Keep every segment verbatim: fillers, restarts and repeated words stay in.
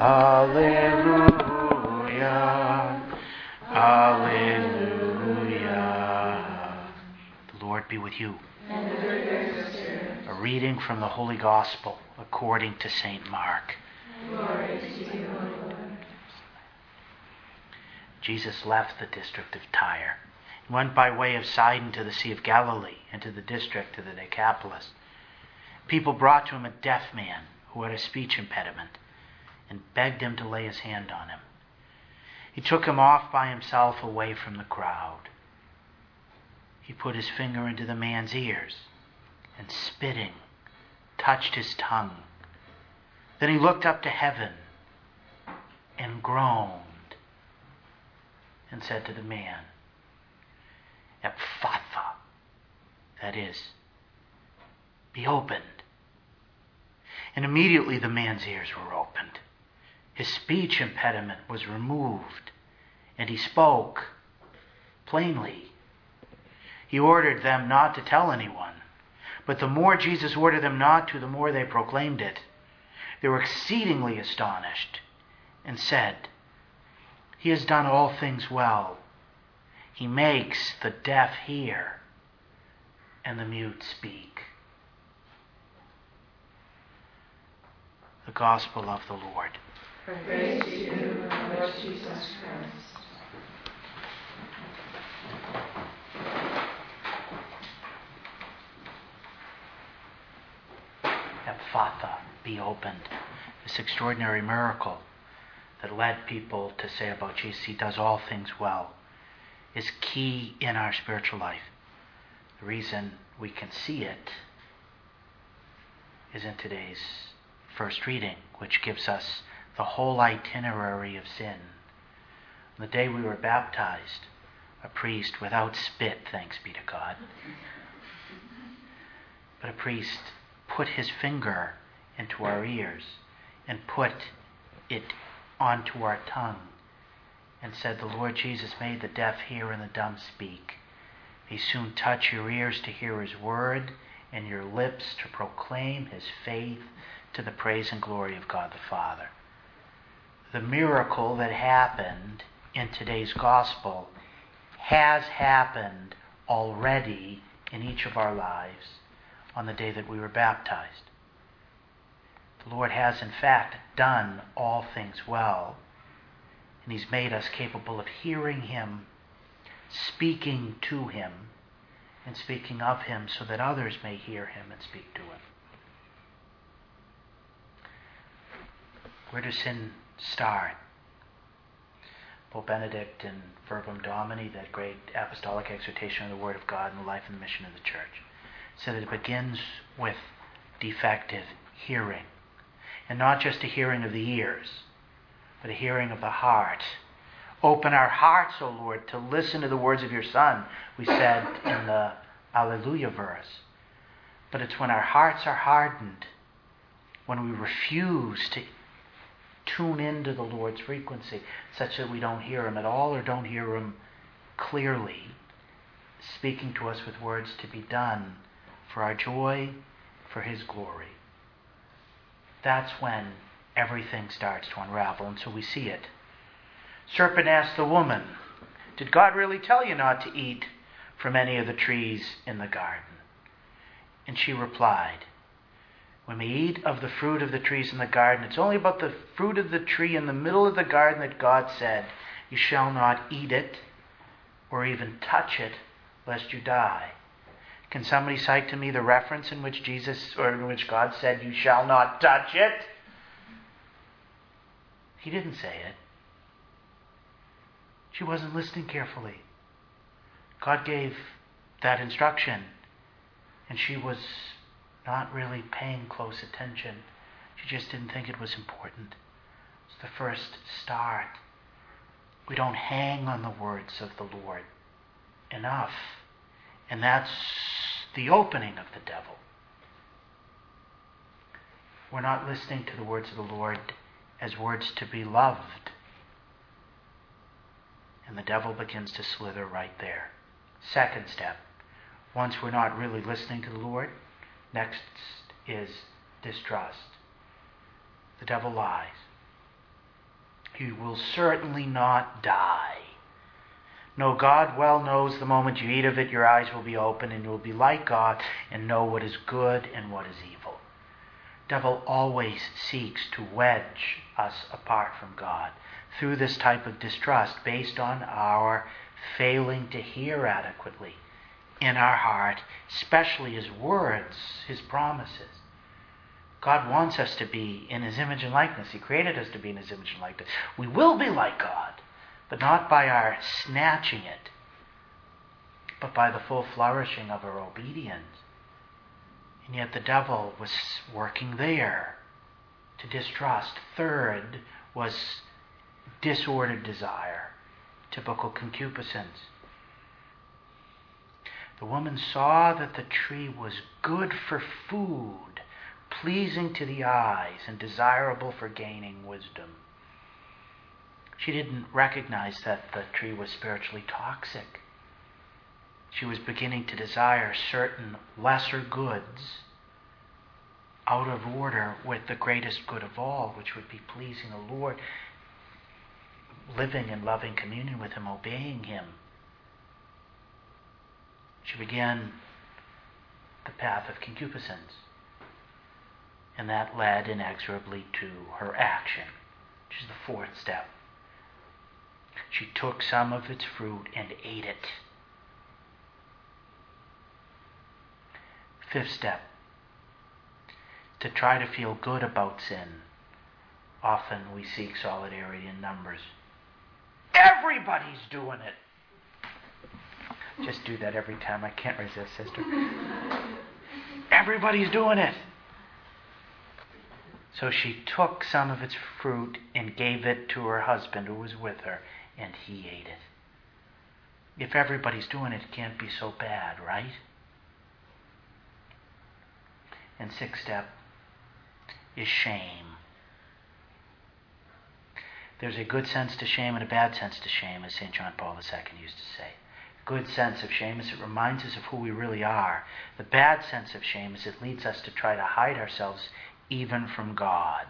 Alleluia. Alleluia. The Lord be with you. And with your spirit. A reading from the Holy Gospel according to Saint Mark. Glory to you, O Lord. Jesus left the district of Tyre and went by way of Sidon to the Sea of Galilee and to the district of the Decapolis. People brought to him a deaf man who had a speech impediment and begged him to lay his hand on him. He took him off by himself away from the crowd. He put his finger into the man's ears and, spitting, touched his tongue. Then he looked up to heaven and groaned and said to the man, Ephphatha, that is, be opened. And immediately the man's ears were opened. His speech impediment was removed, and he spoke plainly. He ordered them not to tell anyone, but the more Jesus ordered them not to, the more they proclaimed it. They were exceedingly astonished and said, He has done all things well. He makes the deaf hear and the mute speak. The Gospel of the Lord. Praise to you, Lord Jesus Christ. Ephphatha, be opened. This extraordinary miracle that led people to say about Jesus, He does all things well, is key in our spiritual life. The reason we can see it is in today's first reading, which gives us the whole itinerary of sin. On the day we were baptized, a priest without spit, thanks be to God, but a priest put his finger into our ears and put it onto our tongue and said, The Lord Jesus made the deaf hear and the dumb speak. He soon touch your ears to hear His word and your lips to proclaim His faith to the praise and glory of God the Father. The miracle that happened in today's gospel has happened already in each of our lives on the day that we were baptized. The Lord has in fact done all things well, and He's made us capable of hearing Him, speaking to Him, and speaking of Him so that others may hear Him and speak to Him. Where does sin start? Pope Benedict in Verbum Domini, that great apostolic exhortation of the Word of God and the life and the mission of the Church, said that it begins with defective hearing. And not just a hearing of the ears, but a hearing of the heart. Open our hearts, O Lord, to listen to the words of your Son, we said in the Alleluia verse. But it's when our hearts are hardened, when we refuse to tune into the Lord's frequency, such that we don't hear Him at all or don't hear Him clearly, speaking to us with words to be done for our joy, for His glory. That's when everything starts to unravel, and so we see it. Serpent asked the woman, Did God really tell you not to eat from any of the trees in the garden? And she replied, When we eat of the fruit of the trees in the garden, it's only about the fruit of the tree in the middle of the garden that God said, You shall not eat it or even touch it, lest you die. Can somebody cite to me the reference in which Jesus, or in which God said, You shall not touch it? He didn't say it. She wasn't listening carefully. God gave that instruction, and she was not really paying close attention. She just didn't think it was important. It's the first start. We don't hang on the words of the Lord enough. And that's the opening of the devil. We're not listening to the words of the Lord as words to be loved. And the devil begins to slither right there. Second step. Once we're not really listening to the Lord, next is distrust. The devil lies. You will certainly not die. No, God well knows the moment you eat of it, your eyes will be open and you will be like God and know what is good and what is evil. Devil always seeks to wedge us apart from God through this type of distrust based on our failing to hear adequately in our heart, especially His words, His promises. God wants us to be in His image and likeness. He created us to be in His image and likeness. We will be like God, but not by our snatching it, but by the full flourishing of our obedience. And yet the devil was working there to distrust. Third was disordered desire, typical concupiscence. The woman saw that the tree was good for food, pleasing to the eyes, and desirable for gaining wisdom. She didn't recognize that the tree was spiritually toxic. She was beginning to desire certain lesser goods out of order with the greatest good of all, which would be pleasing the Lord, living in loving communion with Him, obeying Him. She began the path of concupiscence, and that led inexorably to her action, which is the fourth step. She took some of its fruit and ate it. Fifth step, to try to feel good about sin. Often we seek solidarity in numbers. Everybody's doing it. Just do that every time. I can't resist, sister. Everybody's doing it. So she took some of its fruit and gave it to her husband who was with her, and he ate it. If everybody's doing it, it can't be so bad, right? And sixth step is shame. There's a good sense to shame and a bad sense to shame, as Saint John Paul the Second used to say. Good sense of shame is it reminds us of who we really are. The bad sense of shame is it leads us to try to hide ourselves even from God.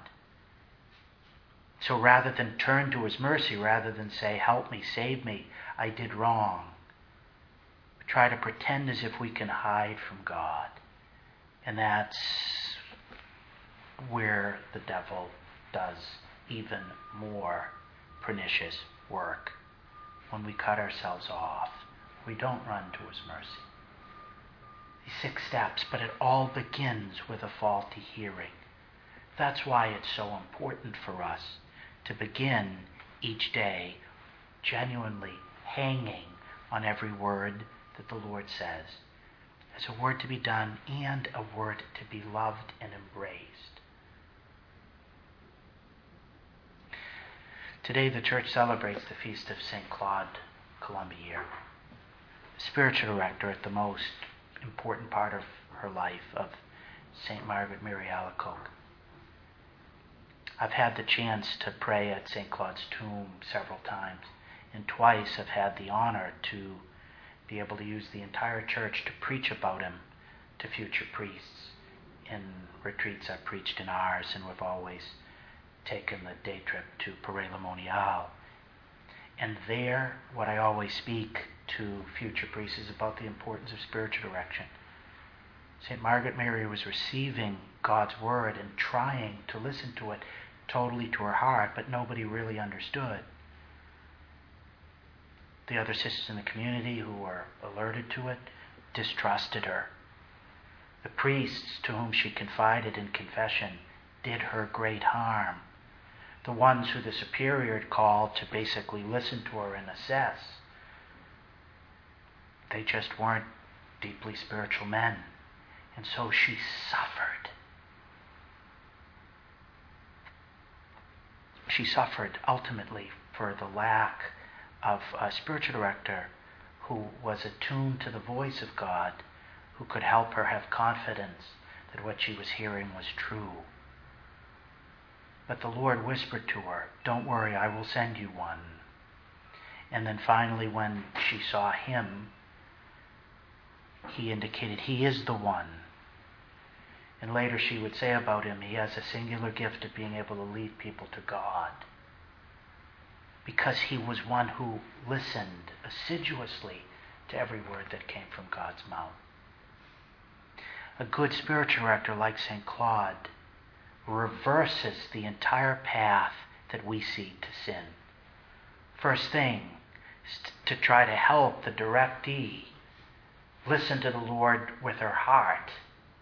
So rather than turn to His mercy, rather than say, help me, save me, I did wrong, we try to pretend as if we can hide from God. And that's where the devil does even more pernicious work. When we cut ourselves off, we don't run to His mercy. These six steps, but it all begins with a faulty hearing. That's why it's so important for us to begin each day genuinely hanging on every word that the Lord says, as a word to be done and a word to be loved and embraced. Today the Church celebrates the feast of Saint Claude Colombier, spiritual director at the most important part of her life, of Saint Margaret Mary Alacoque. I've had the chance to pray at Saint Claude's tomb several times, and twice I've had the honor to be able to use the entire church to preach about him to future priests. In retreats I've preached in ours, and we've always taken the day trip to Paray-le-Monial. And there, what I always speak to future priests is about the importance of spiritual direction. Saint Margaret Mary was receiving God's word and trying to listen to it totally to her heart, but nobody really understood. The other sisters in the community who were alerted to it distrusted her. The priests to whom she confided in confession did her great harm. The ones who the superior had called to basically listen to her and assess, they just weren't deeply spiritual men. And so she suffered. She suffered ultimately for the lack of a spiritual director who was attuned to the voice of God, who could help her have confidence that what she was hearing was true. But the Lord whispered to her, "Don't worry, I will send you one." And then finally, when she saw him, he indicated he is the one. And later she would say about him, he has a singular gift of being able to lead people to God. because he was one who listened assiduously to every word that came from God's mouth. A good spiritual director like Saint Claude reverses the entire path that we see to sin. First thing is to try to help the directee listen to the Lord with her heart.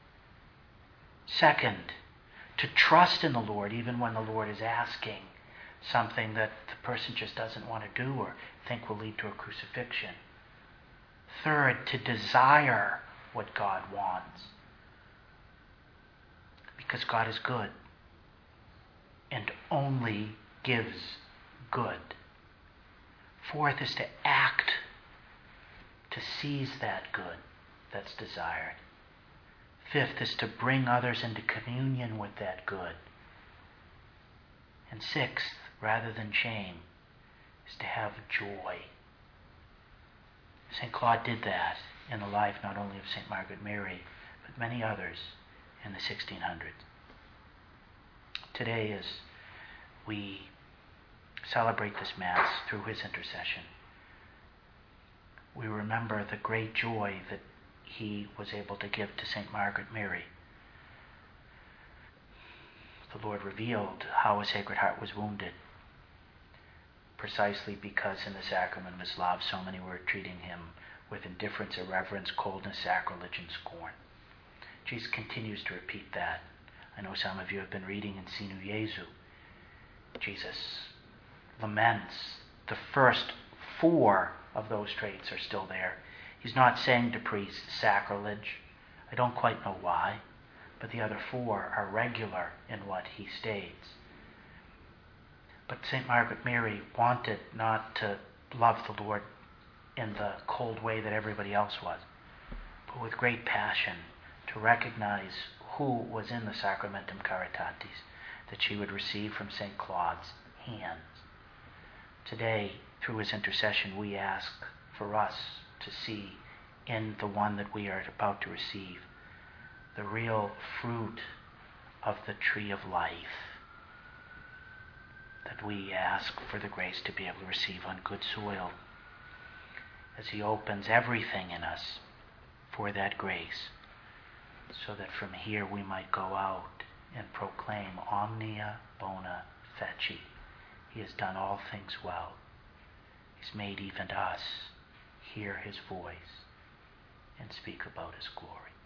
Second, to trust in the Lord even when the Lord is asking something that the person just doesn't want to do or think will lead to a crucifixion. Third, to desire what God wants. Because God is good and only gives good. Fourth is to act to seize that good that's desired. Fifth is to bring others into communion with that good. And sixth, rather than shame, is to have joy. Saint Claude did that in the life not only of Saint Margaret Mary, but many others in the sixteen hundreds. Today, as we celebrate this Mass through his intercession, we remember the great joy that he was able to give to Saint Margaret Mary. The Lord revealed how his Sacred Heart was wounded, precisely because in the sacrament of his love so many were treating him with indifference, irreverence, coldness, sacrilege, and scorn. Jesus continues to repeat that. I know some of you have been reading in Sinu Jesu. Jesus laments the first four of those traits are still there. He's not saying to priests sacrilege. I don't quite know why, but the other four are regular in what he states. But Saint Margaret Mary wanted not to love the Lord in the cold way that everybody else was, but with great passion to recognize who was in the Sacramentum Caritatis that she would receive from Saint Claude's hands. Today, through his intercession, we ask for us to see in the one that we are about to receive the real fruit of the tree of life, that we ask for the grace to be able to receive on good soil as he opens everything in us for that grace, so that from here we might go out and proclaim omnia bona feci. He has done all things well. He's made even us hear his voice and speak about his glory.